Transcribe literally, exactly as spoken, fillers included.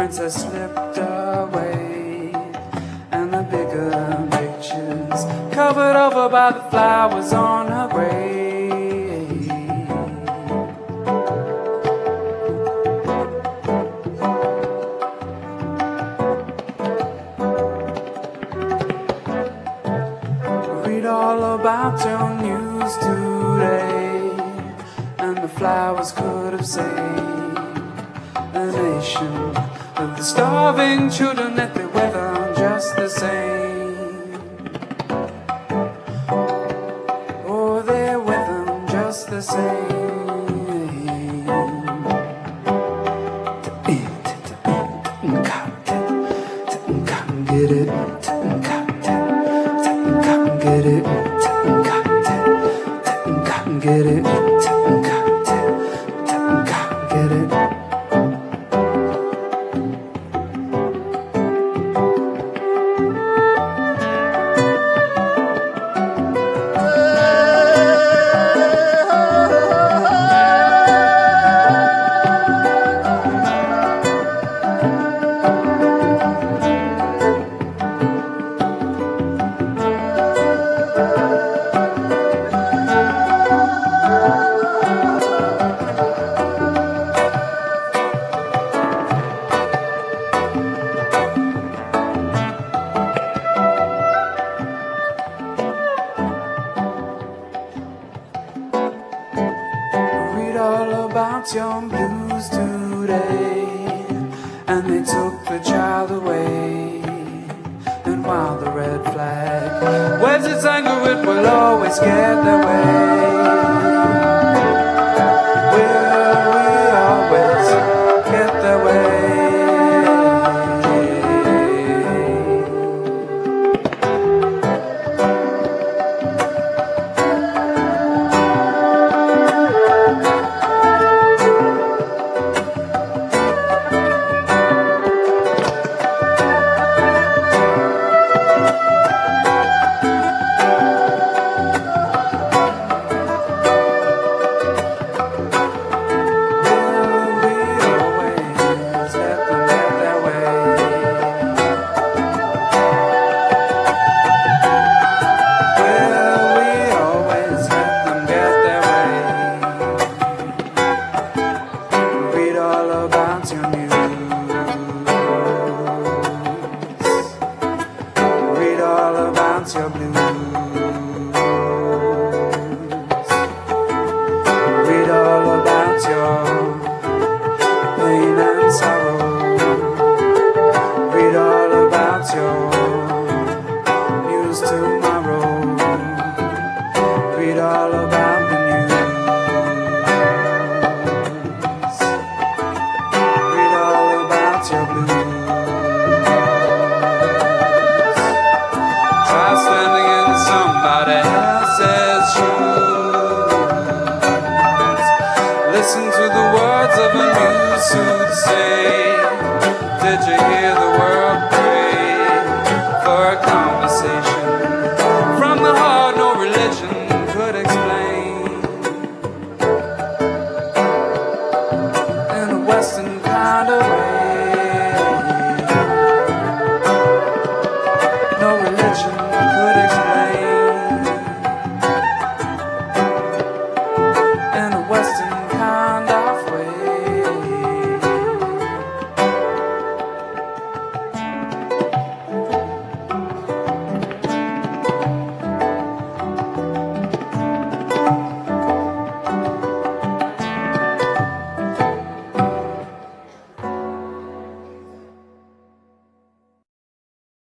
princess slipped away, and the bigger pictures covered over by the flowers on her grave. Read all about your news today, and the flowers could have saved a nation of the starving children that they weather just the same. Oh, they weather just the same. Get it, get it, get it, get it. All about your blues today, and they took the child away. And while the red flag waves its anger, it will always get their way. Will we always get their way? Your blues. Read all about your pain and sorrow. Read all about your news tomorrow. Read all about the news. Read all about your blues. Standing in somebody else's shoes. Listen to the words of a new soothsayer. Did you hear the world pray for a conversation from the heart no religion could explain? In a western kind of